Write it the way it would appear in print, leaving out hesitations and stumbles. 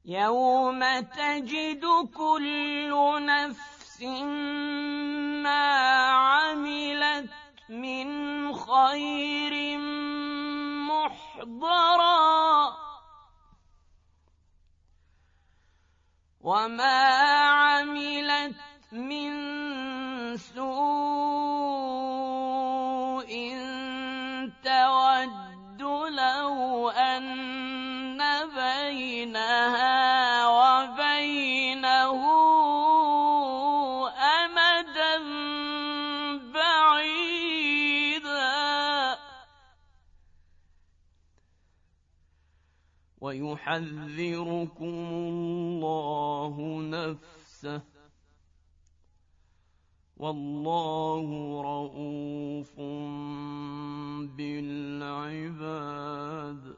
يوم تجد كل نفس ما عملت من خير محضرا وما عملت من سوء تود لو أن بينها وبينه أمدا بعيدا ويحذركم الله نفسه والله رءوف بالعباد